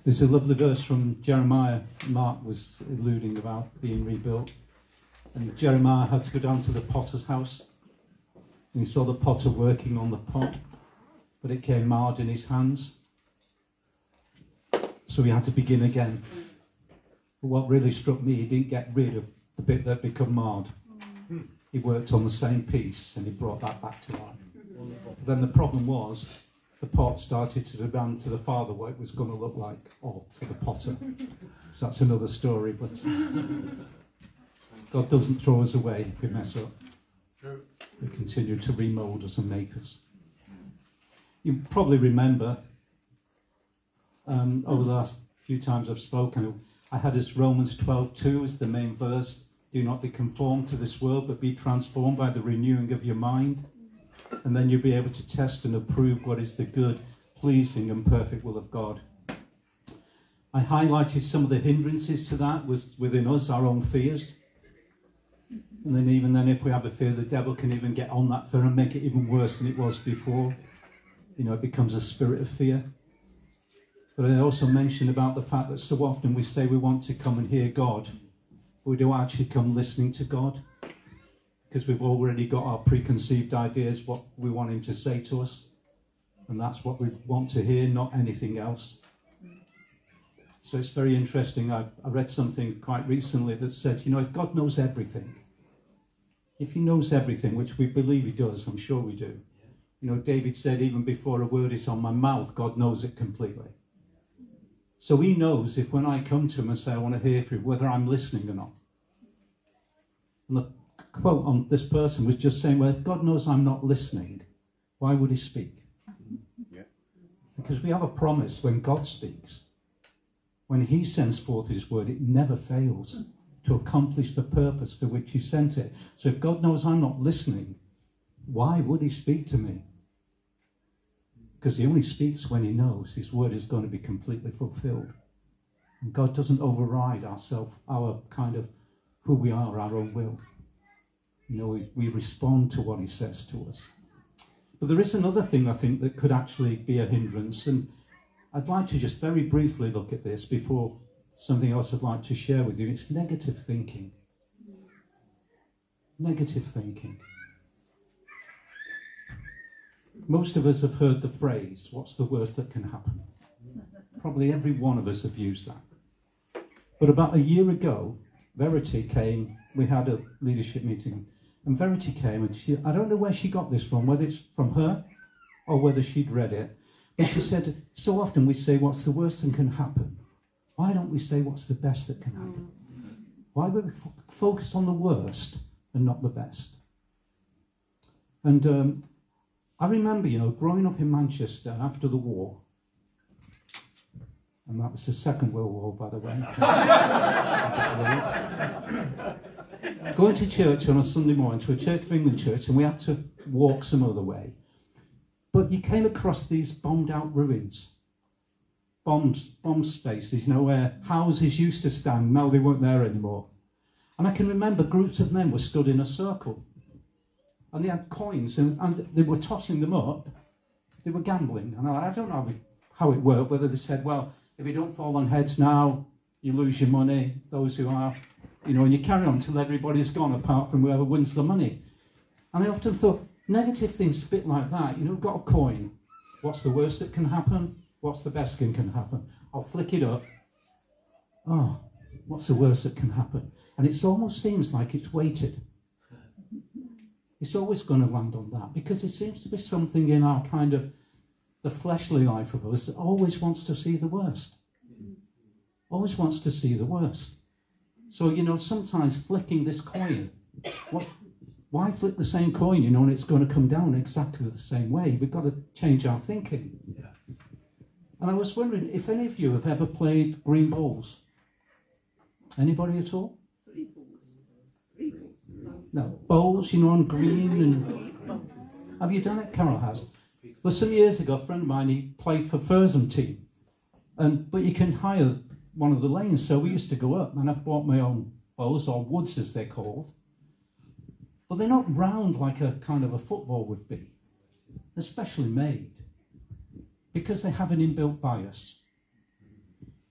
There's a lovely verse from Jeremiah. Mark was alluding about being rebuilt. And Jeremiah had to go down to the potter's house. And he saw the potter working on the pot, but it came marred in his hands. So he had to begin again. But what really struck me, he didn't get rid of the bit that had become marred. He worked on the same piece and he brought that back to life. But then the problem was, the pot started to demand to the father what it was going to look like, or to the potter. So that's another story, but God doesn't throw us away if we mess up. He continue to remold us and make us. You probably remember, over the last few times I've spoken, I had this Romans 12:2 as the main verse. Do not be conformed to this world, but be transformed by the renewing of your mind. And then you'll be able to test and approve what is the good, pleasing and perfect will of God. I highlighted some of the hindrances to that was within us, our own fears. And then even then, if we have a fear, the devil can even get on that fear and make it even worse than it was before. You know, it becomes a spirit of fear. But I also mentioned about the fact that so often we say we want to come and hear God, but we don't actually come listening to God, because we've already got our preconceived ideas, what we want him to say to us. And that's what we want to hear, not anything else. So it's very interesting. I read something quite recently that said, you know, if God knows everything, if he knows everything, which we believe he does, I'm sure we do. You know, David said, even before a word is on my mouth, God knows it completely. So he knows if when I come to him and say, I want to hear from you, whether I'm listening or not. And the quote on this person was just saying, well, if God knows I'm not listening, why would he speak? Yeah. Because we have a promise when God speaks. When he sends forth his word, it never fails to accomplish the purpose for which he sent it. So if God knows I'm not listening, why would he speak to me? Because he only speaks when he knows his word is going to be completely fulfilled. And God doesn't override our kind of who we are, our own will. You know, we respond to what he says to us. But there is another thing I think that could actually be a hindrance, and I'd like to just very briefly look at this before something else I'd like to share with you. It's negative thinking. Negative thinking. Most of us have heard the phrase, what's the worst that can happen? Probably every one of us have used that. But about a year ago, Verity came, we had a leadership meeting, and Verity came, and I don't know where she got this from, whether it's from her or whether she'd read it, but she said, so often we say what's the worst that can happen. Why don't we say what's the best that can happen? Why would we focus on the worst and not the best? And I remember, you know, growing up in Manchester after the war, and that was the Second World War, by the way. Going to church on a Sunday morning, to a Church of England church, and we had to walk some other way. But you came across these bombed out ruins. Bomb spaces, you know, where houses used to stand, now they weren't there anymore. And I can remember groups of men were stood in a circle. And they had coins, and they were tossing them up. They were gambling. And I don't know how it worked, whether they said, well, if you don't fall on heads now, you lose your money, those who are, you know, and you carry on until everybody's gone, apart from whoever wins the money. And I often thought, negative things a bit like that. You know, got a coin. What's the worst that can happen? What's the best that can happen? I'll flick it up. Oh, what's the worst that can happen? And it almost seems like it's weighted. It's always going to land on that, because it seems to be something in our kind of the fleshly life of us that always wants to see the worst. Always wants to see the worst. So, you know, sometimes flicking this coin, why flick the same coin, you know, and it's going to come down exactly the same way? We've got to change our thinking. Yeah. And I was wondering if any of you have ever played green balls. Anybody at all? No, bowls, you know, on green. And have you done it? Carol has. Well, some years ago, a friend of mine, he played for Fursum team. But you can hire one of the lanes, so we used to go up, and I bought my own bowls, or woods as they're called. But they're not round like a kind of a football would be. They're specially made, because they have an inbuilt bias.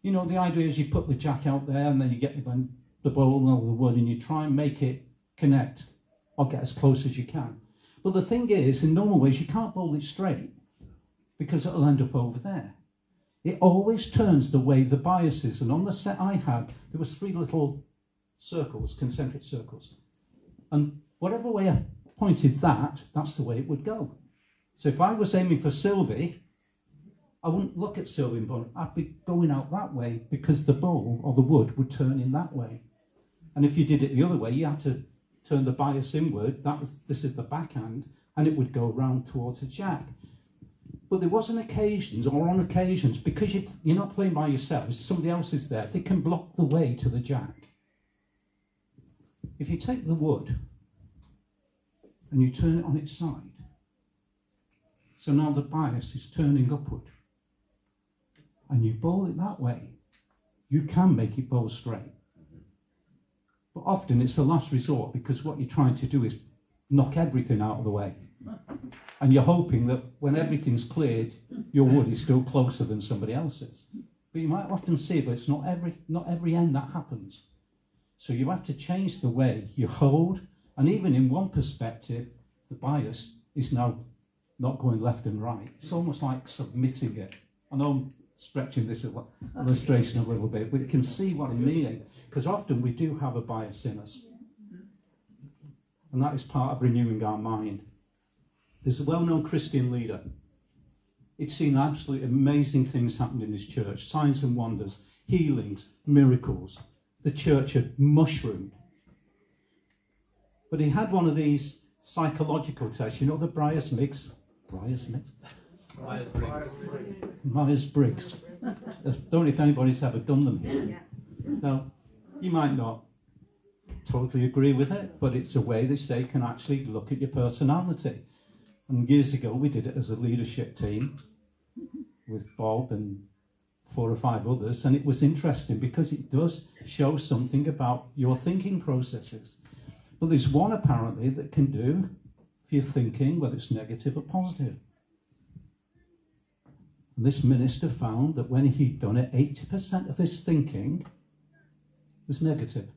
You know, the idea is you put the jack out there and then you get the bowl of the wood and you try and make it connect or get as close as you can. But the thing is, in normal ways, you can't bowl it straight because it'll end up over there. It always turns the way the bias is. And on the set I had, there was 3 little circles, concentric circles. And whatever way I pointed that, that's the way it would go. So if I was aiming for Sylvie, I wouldn't look at Sylvie and bowl. I'd be going out that way because the bowl or the wood would turn in that way. And if you did it the other way, you had to turn the bias inward. This is the backhand, and it would go round towards the jack. But there was on occasions, because you're not playing by yourself, somebody else is there, they can block the way to the jack. If you take the wood and you turn it on its side, so now the bias is turning upward, and you bowl it that way, you can make it bowl straight. But often it's the last resort, because what you're trying to do is knock everything out of the way. And you're hoping that when everything's cleared, your wood is still closer than somebody else's. But you might often see, but it's not every end that happens. So you have to change the way you hold, and even in one perspective, the bias is now not going left and right. It's almost like submitting it. I know I'm stretching this illustration a little bit, but you can see what I'm meaning, because often we do have a bias in us. And that is part of renewing our mind. There's a well-known Christian leader. He'd seen absolutely amazing things happen in his church, signs and wonders, healings, miracles. The church had mushroomed. But he had one of these psychological tests. You know the Myers-Briggs? Myers-Briggs. I don't know if anybody's ever done them here. Now, you might not totally agree with it, but it's a way they say can actually look at your personality. And years ago, we did it as a leadership team with Bob and 4 or 5 others, and it was interesting because it does show something about your thinking processes. But there's one apparently that can do for your thinking, whether it's negative or positive. And this minister found that when he'd done it, 80% of his thinking was negative.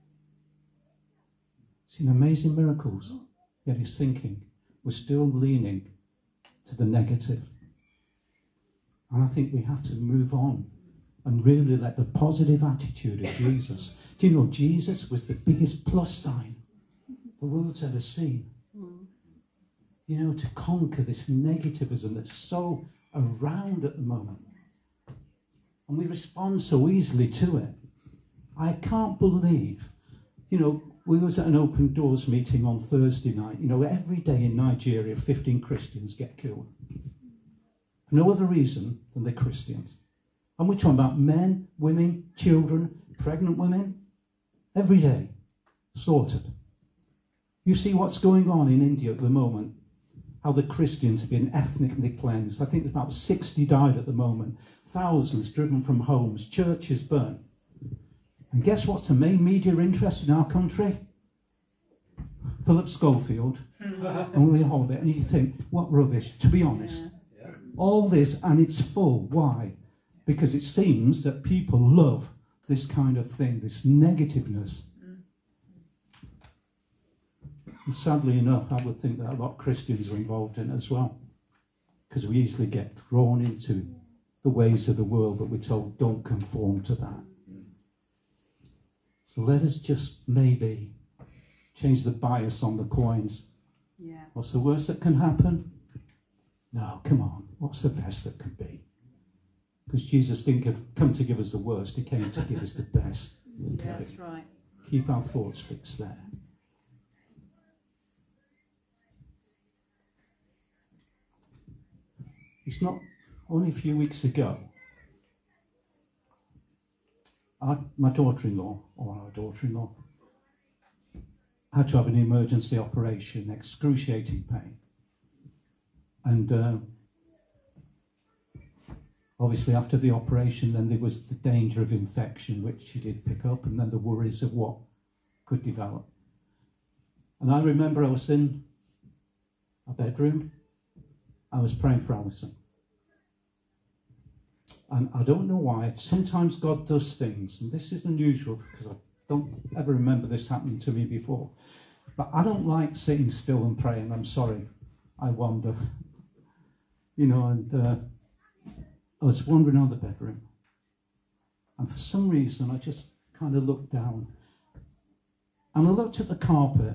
Seen amazing miracles, yet his thinking was still leaning to the negative. And I think we have to move on and really let the positive attitude of Jesus. Do you know Jesus was the biggest plus sign the world's ever seen? You know, to conquer this negativism that's so around at the moment. And we respond so easily to it. I can't believe, you know, we was at an Open Doors meeting on Thursday night. You know, every day in Nigeria, 15 Christians get killed. For no other reason than they're Christians. And we're talking about men, women, children, pregnant women. Every day, slaughtered. You see what's going on in India at the moment. How the Christians have been ethnically cleansed. I think there's about 60 died at the moment. Thousands driven from homes. Churches burnt. And guess what's the main media interest in our country? Philip Schofield. And we hold it. And you think, what rubbish, to be honest. Yeah. All this, and it's full. Why? Because it seems that people love this kind of thing, this negativeness. And sadly enough, I would think that a lot of Christians are involved in it as well. Because we easily get drawn into the ways of the world, but we're told, don't conform to that. So let us just maybe change the bias on the coins. Yeah. What's the worst that can happen? No, come on. What's the best that can be? Because Jesus didn't come to give us the worst. He came to give us the best. Yeah, that's right. Keep our thoughts fixed there. It's not only a few weeks ago. My daughter-in-law, or our daughter-in-law, had to have an emergency operation, excruciating pain. And obviously after the operation, then there was the danger of infection, which she did pick up, and then the worries of what could develop. And I remember I was in a bedroom, I was praying for Alison. And I don't know why. Sometimes God does things, and this is unusual because I don't ever remember this happening to me before. But I don't like sitting still and praying. I'm sorry. I wander. You know, and I was wandering on the bedroom. And for some reason, I just kind of looked down. And I looked at the carpet.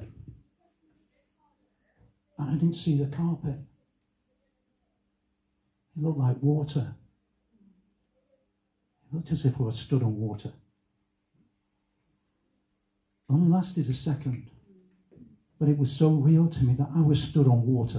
And I didn't see the carpet. It looked like water. It looked as if I was stood on water. It only lasted a second. But it was so real to me that I was stood on water.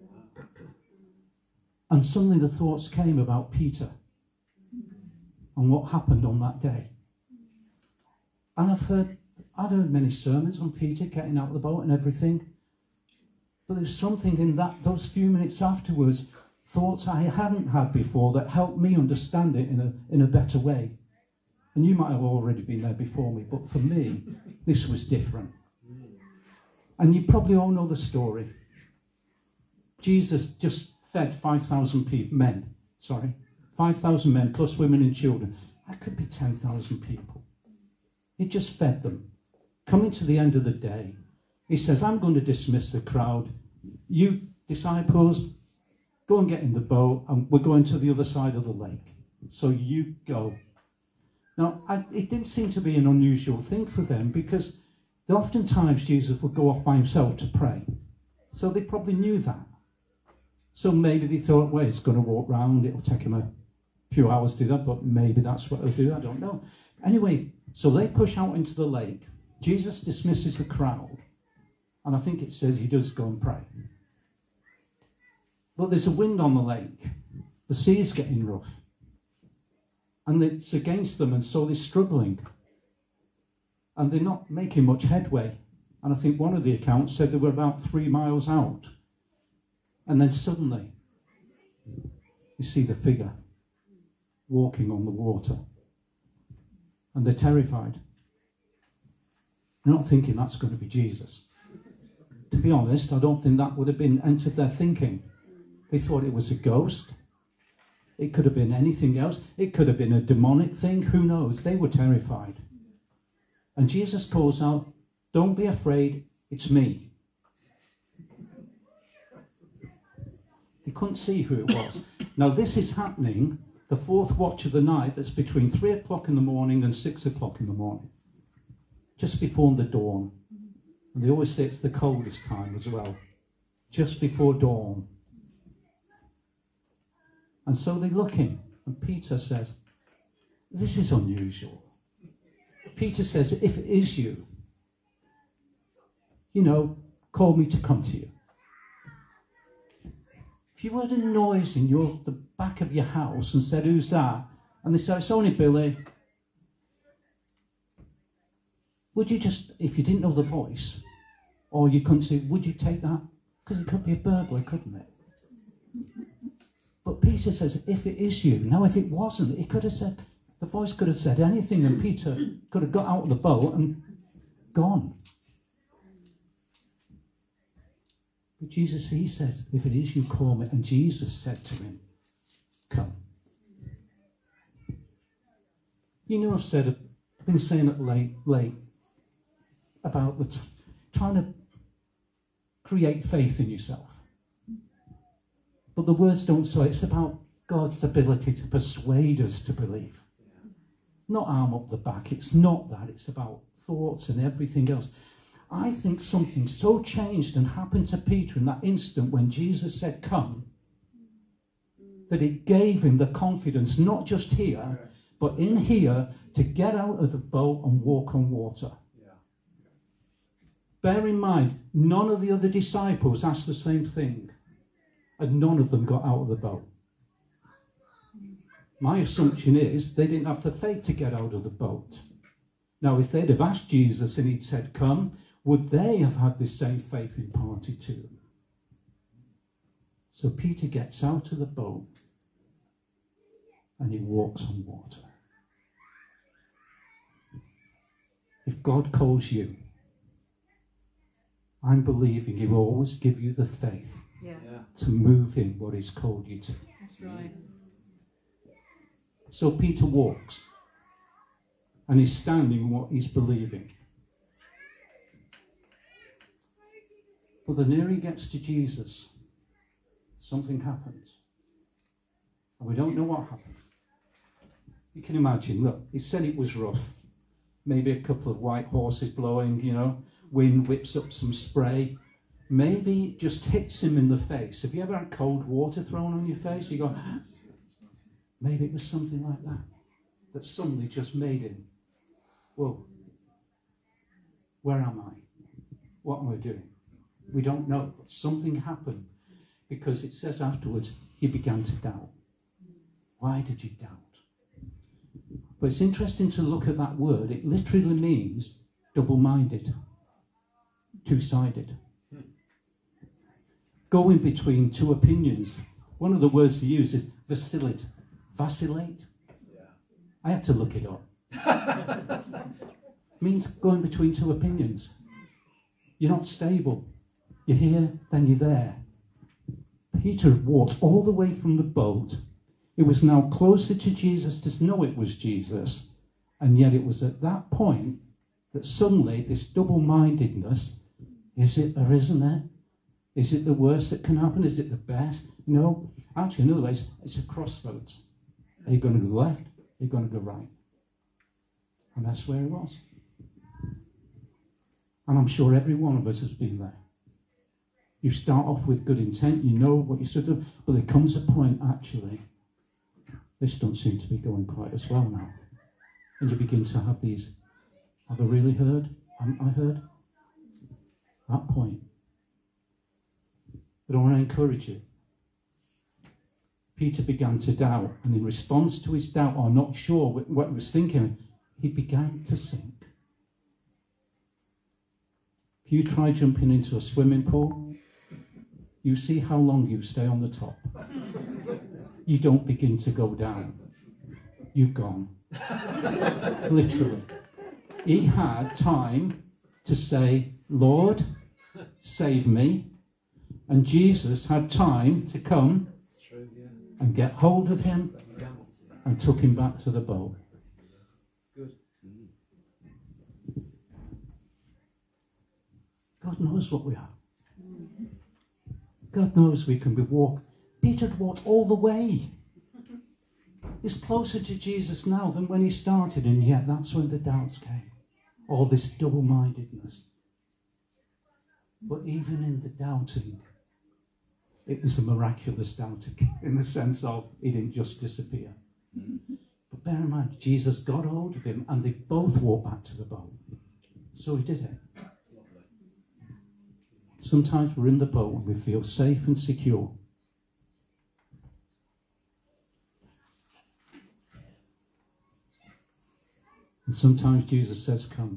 And suddenly the thoughts came about Peter and what happened on that day. And I've heard many sermons on Peter getting out of the boat and everything. But there's something in those few minutes afterwards, thoughts I hadn't had before that helped me understand it in a better way. And you might have already been there before me, but for me, this was different. And you probably all know the story. Jesus just fed 5,000 men. 5,000 men plus women and children. That could be 10,000 people. He just fed them. Coming to the end of the day, he says, I'm going to dismiss the crowd. You disciples, go and get in the boat, and we're going to the other side of the lake. So you go. Now, it didn't seem to be an unusual thing for them, because oftentimes Jesus would go off by himself to pray. So they probably knew that. So maybe they thought, well, he's going to walk round. It'll take him a few hours to do that, but maybe that's what he'll do. I don't know. Anyway, so they push out into the lake. Jesus dismisses the crowd. And I think it says he does go and pray. But there's a wind on the lake. The sea is getting rough. And it's against them, and so they're struggling. And they're not making much headway. And I think one of the accounts said they were about 3 miles out. And then suddenly, you see the figure walking on the water. And they're terrified. They're not thinking that's going to be Jesus. To be honest, I don't think that would have been entered their thinking. They thought it was a ghost. It could have been anything else. It could have been a demonic thing. Who knows? They were terrified. And Jesus calls out, don't be afraid, it's me. They couldn't see who it was. Now this is happening, the fourth watch of the night, that's between 3 o'clock in the morning and 6 o'clock in the morning. Just before the dawn. And they always say it's the coldest time as well. Just before dawn. And so they're looking. And Peter says, this is unusual. Peter says, if it is you, call me to come to you. If you heard a noise in the back of your house and said, who's that? And they said, it's only Billy. Would you just, if you didn't know the voice, or you couldn't say, would you take that? Because it could be a burglar, couldn't it? But Peter says, if it is you. Now, if it wasn't, it could have said, the voice could have said anything, and Peter could have got out of the boat and gone. But Jesus, he said, if it is you, call me. And Jesus said to him, come. I've been saying it late about trying to create faith in yourself. But the words don't say it's about God's ability to persuade us to believe. Not arm up the back. It's not that. It's about thoughts and everything else. I think something so changed and happened to Peter in that instant when Jesus said, come, that it gave him the confidence, not just here, but in here, to get out of the boat and walk on water. Bear in mind, none of the other disciples asked the same thing, and none of them got out of the boat. My assumption is they didn't have the faith to get out of the boat. Now, if they'd have asked Jesus and he'd said, come, would they have had the same faith imparted to them? So Peter gets out of the boat and he walks on water. If God calls you, I'm believing he will always give you the faith to move in what he's called you to. That's right. So Peter walks, and he's standing in what he's believing. But the nearer he gets to Jesus, something happens. And we don't know what happened. You can imagine, look, he said it was rough. Maybe a couple of white horses blowing, wind whips up some spray. Maybe it just hits him in the face. Have you ever had cold water thrown on your face? You go, maybe it was something like that suddenly just made him, whoa, where am I? What am I doing? We don't know, but something happened, because it says afterwards, he began to doubt. Why did you doubt? But it's interesting to look at that word. It literally means double-minded, two-sided. Going between two opinions. One of the words they use is vacillate. Vacillate? Yeah. I had to look it up. It means going between two opinions. You're not stable. You're here, then you're there. Peter walked all the way from the boat. It was now closer to Jesus to know it was Jesus. And yet it was at that point that suddenly this double-mindedness, is it or isn't it? Is it the worst that can happen? Is it the best? No. Actually, in other ways, it's a crossroads. Are you going to go left? Are you going to go right? And that's where it was. And I'm sure every one of us has been there. You start off with good intent, you know what you should do, but there comes a point, actually, this don't seem to be going quite as well now. And you begin to have these, have I really heard? Haven't I heard? That point. But I want to encourage you. Peter began to doubt, and in response to his doubt, or not sure what he was thinking, he began to sink. If you try jumping into a swimming pool, you see how long you stay on the top. You don't begin to go down. You've gone. Literally. He had time to say, Lord, save me. And Jesus had time to come and get hold of him and took him back to the boat. God knows what we are. God knows we can be walked. Peter walked all the way. He's closer to Jesus now than when he started, and yet that's when the doubts came. All this double-mindedness. But even in the doubting, it was a miraculous doubting, in the sense of he didn't just disappear. But bear in mind, Jesus got hold of him, and they both walked back to the boat. So he did it. Sometimes we're in the boat and we feel safe and secure. And sometimes Jesus says, come.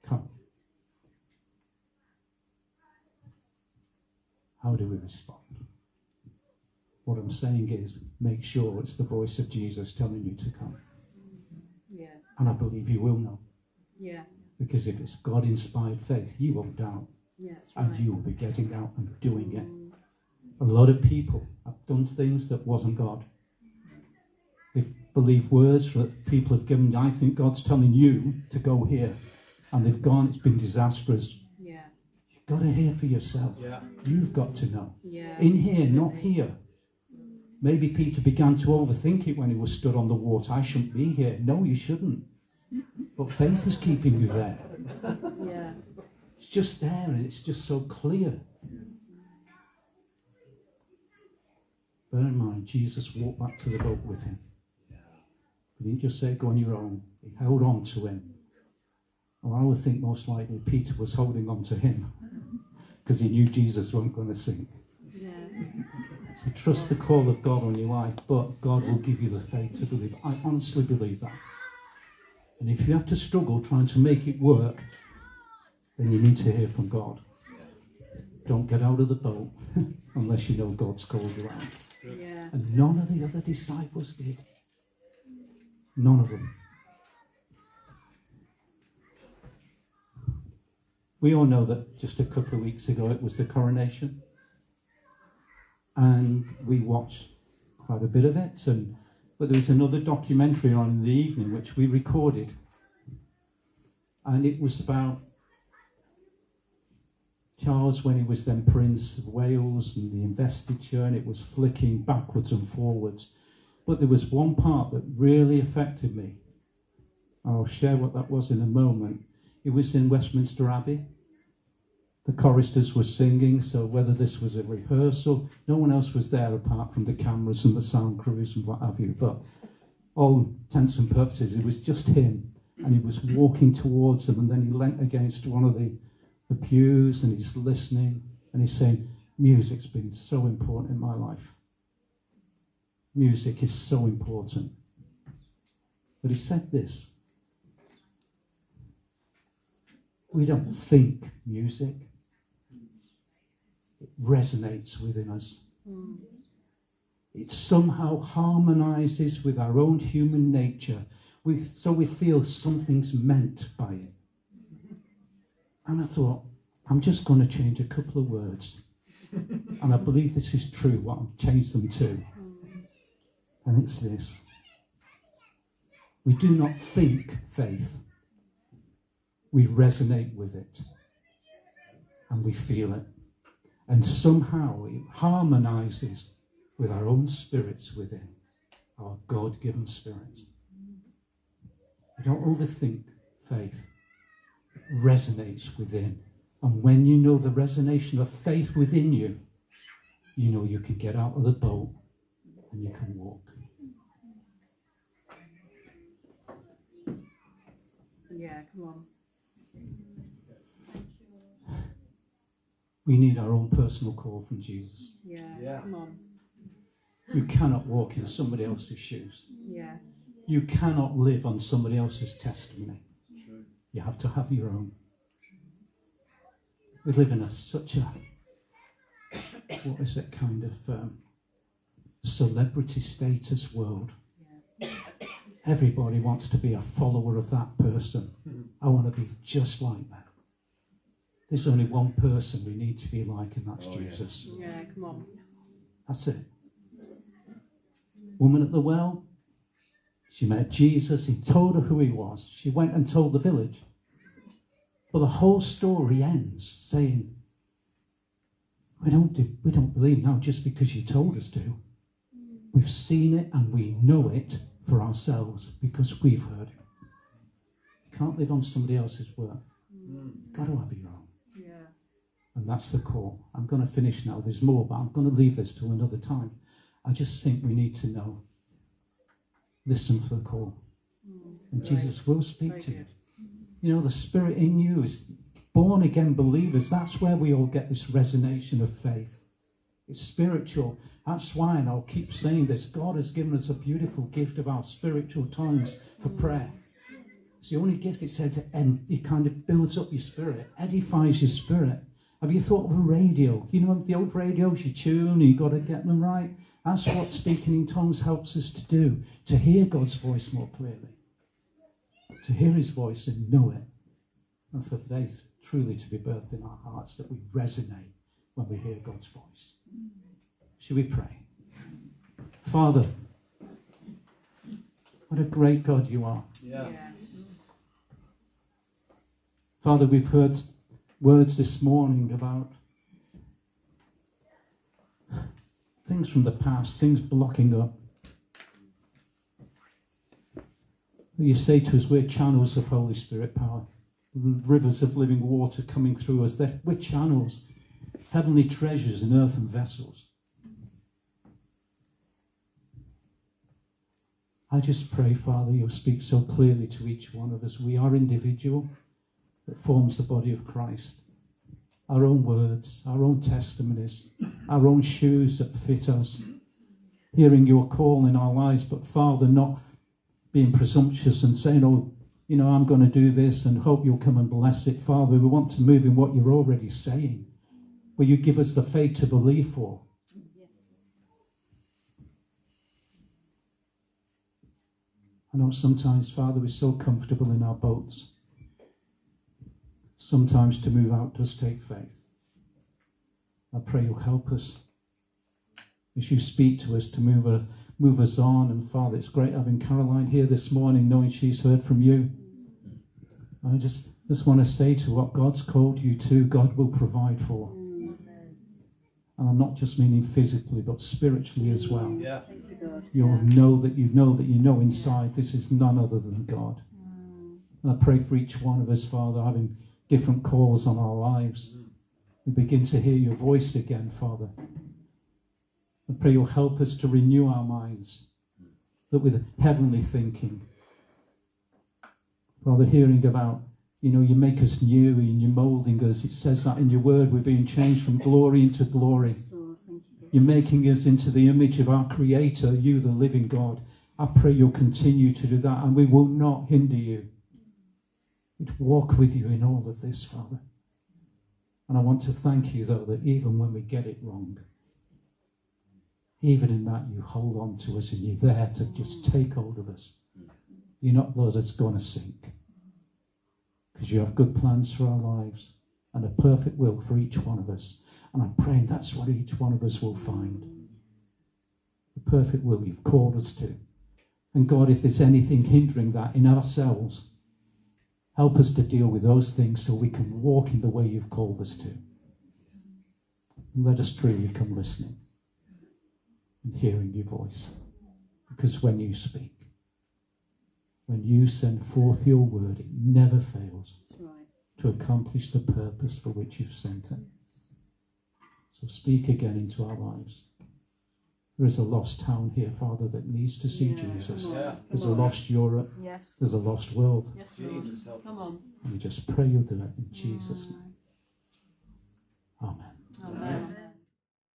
How do we respond? What I'm saying is, make sure it's the voice of Jesus telling you to come. Yeah. And I believe you will know. Yeah. Because if it's God-inspired faith, you won't doubt. Yeah, that's right. And you will be getting out and doing it. A lot of people have done things that wasn't God. They've believed words that people have given. I think God's telling you to go here. And they've gone, it's been disastrous. Yeah. You've got to hear for yourself. Yeah. You've got to know. Yeah. In here, not here. Maybe Peter began to overthink it when he was stood on the water. I shouldn't be here. No, you shouldn't. But faith is keeping you there. Yeah. It's just there, and it's just so clear. Bear in mind, Jesus walked back to the boat with him. He didn't just say, go on your own. He held on to him. Well, I would think most likely Peter was holding on to him because he knew Jesus wasn't going to sink. Yeah. So trust the call of God on your life, but God will give you the faith to believe. I honestly believe that. And if you have to struggle trying to make it work, then you need to hear from God. Don't get out of the boat unless you know God's called you out. Yeah. And none of the other disciples did. None of them. We all know that just a couple of weeks ago it was the coronation. And we watched quite a bit of it. And But there was another documentary on in the evening which we recorded. And it was about Charles when he was then Prince of Wales and the investiture, and it was flicking backwards and forwards. But there was one part that really affected me. I'll share what that was in a moment. It was in Westminster Abbey. The choristers were singing, so whether this was a rehearsal, no one else was there apart from the cameras and the sound crews and what have you. But all intents and purposes, it was just him. And he was walking towards them, and then he leant against one of the pews, and he's listening, and he's saying, music's been so important in my life. Music is so important. But he said this: we don't think music. It resonates within us. It somehow harmonizes with our own human nature. So we feel something's meant by it. And I thought, I'm just going to change a couple of words. And I believe this is true, what I've changed them to. And it's this: we do not think faith. We resonate with it. And we feel it. And somehow it harmonizes with our own spirits within, our God-given spirit. We don't overthink faith. It resonates within. And when you know the resonation of faith within you, you know you can get out of the boat and you can walk. Yeah, come on. We need our own personal call from Jesus. Yeah, come on. You cannot walk in somebody else's shoes. Yeah. You cannot live on somebody else's testimony. You have to have your own. We live in such a, what is it, kind of celebrity status world. Yeah. Everybody wants to be a follower of that person. I want to be just like that. There's only one person we need to be like, and that's Jesus. Yeah, come on. That's it. Woman at the well, she met Jesus. He told her who he was. She went and told the village. But the whole story ends saying, we don't believe now just because you told us to. We've seen it and we know it for ourselves because we've heard it. You can't live on somebody else's word. You've got to have your own. Yeah. And that's the call. I'm going to finish now. There's more, but I'm going to leave this till another time. I just think we need to know. Listen for the call. And Right. Jesus will speak So to you. good. You know, the Spirit in you is born again believers. That's where we all get this resonation of faith. It's spiritual. That's why, and I'll keep saying this, God has given us a beautiful gift of our spiritual tongues for prayer. It's the only gift, it said, and it kind of builds up your spirit, edifies your spirit. Have you thought of a radio? You know, the old radios you tune and you've got to get them right. That's what speaking in tongues helps us to do, to hear God's voice more clearly. To hear his voice and know it. And for faith truly to be birthed in our hearts, that we resonate when we hear God's voice. Shall we pray? Father, what a great God you are. Yeah. Father, we've heard words this morning about things from the past, things blocking up. You say to us, we're channels of Holy Spirit power, rivers of living water coming through us. We're channels, heavenly treasures in earthen vessels. I just pray, Father, you'll speak so clearly to each one of us. We are individual that forms the body of Christ. Our own words, our own testimonies, our own shoes that fit us. Hearing your call in our lives, but Father, not being presumptuous and saying, oh, you know, I'm going to do this and hope you'll come and bless it. Father, we want to move in what you're already saying. Will you give us the faith to believe for? Yes. I know sometimes, Father, we're so comfortable in our boats. Sometimes to move out does take faith. I pray you'll help us as you speak to us to move move us on. And Father, it's great having Caroline here this morning, knowing she's heard from you. I just want to say to what God's called you to, God will provide for. And I'm not just meaning physically, but spiritually as well. Yeah. Thank you, God. You'll know that you know inside this is none other than God. And I pray for each one of us, Father, having different calls on our lives. We begin to hear your voice again, Father. I pray you'll help us to renew our minds, that with heavenly thinking. Father, hearing about, you make us new and you're moulding us. It says that in your word, we're being changed from glory into glory. You're making us into the image of our Creator, you, the living God. I pray you'll continue to do that, and we will not hinder you. We'd walk with you in all of this, Father. And I want to thank you, though, that even when we get it wrong, even in that you hold on to us and you're there to just take hold of us. You're not let us going to sink. Because you have good plans for our lives and a perfect will for each one of us. And I'm praying that's what each one of us will find. The perfect will you've called us to. And God, if there's anything hindering that in ourselves, help us to deal with those things so we can walk in the way you've called us to. And let us truly come listening and hearing your voice. Because when you speak, when you send forth your word, it never fails to accomplish the purpose for which you've sent it. So speak again into our lives. There is a lost town here, Father, that needs to see Jesus. There's a lost Europe. Yes. There's a lost world. Yes, Lord. Jesus, help Come us. on. And we just pray you'll do it in Jesus' name. Amen. Amen.